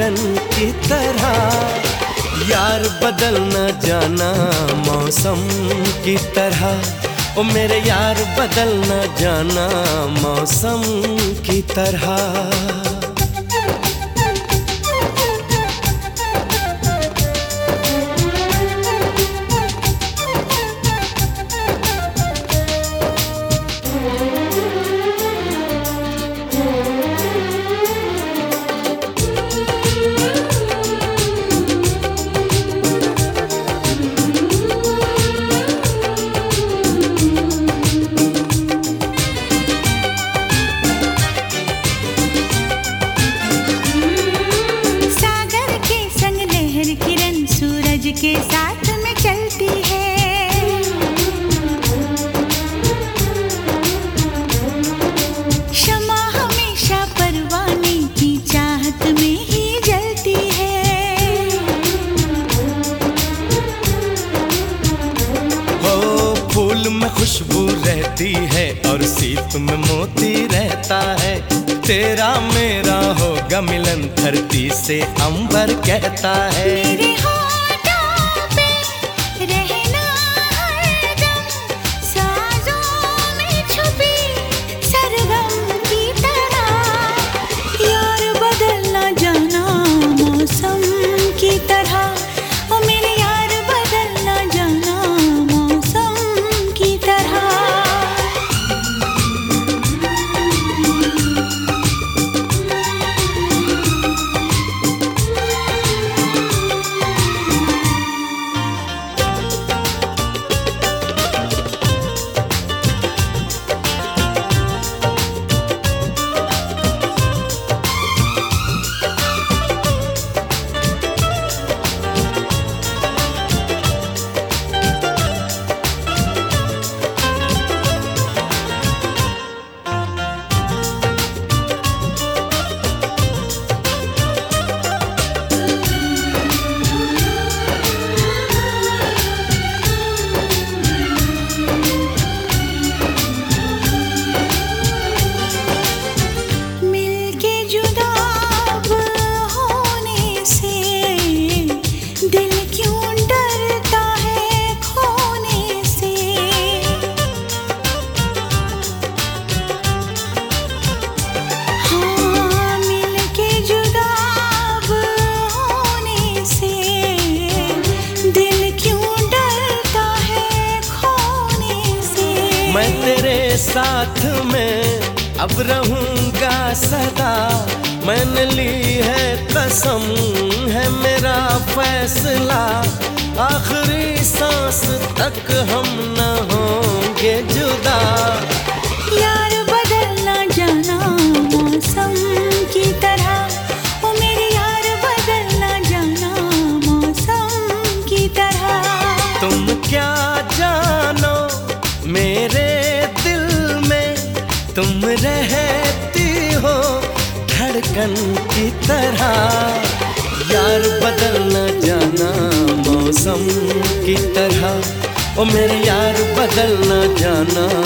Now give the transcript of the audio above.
धड़कन की तरह। यार बदल न जाना मौसम की तरह, ओ मेरे यार बदल न जाना मौसम की तरह। के साथ में चलती है, शमा हमेशा परवाने की चाहत में ही जलती है। हो फूल में खुशबू रहती है और सीप में मोती रहता है। तेरा मेरा होगा मिलन धरती से अंबर कहता है। मेरे मैं तेरे साथ में अब रहूंगा सदा। मैंने ली है कसम है मेरा फैसला, आखिरी सांस तक हम न होंगे जुदा। यार बदल ना जाना मौसम की तरह, ओ मेरे यार बदल ना जाना मौसम की तरह। तुम क्या जानो मेरे दिल में, तुम रहती हो धड़कन की तरह। यार बदल न जाना मौसम की तरह, ओ मेरे यार बदल न जाना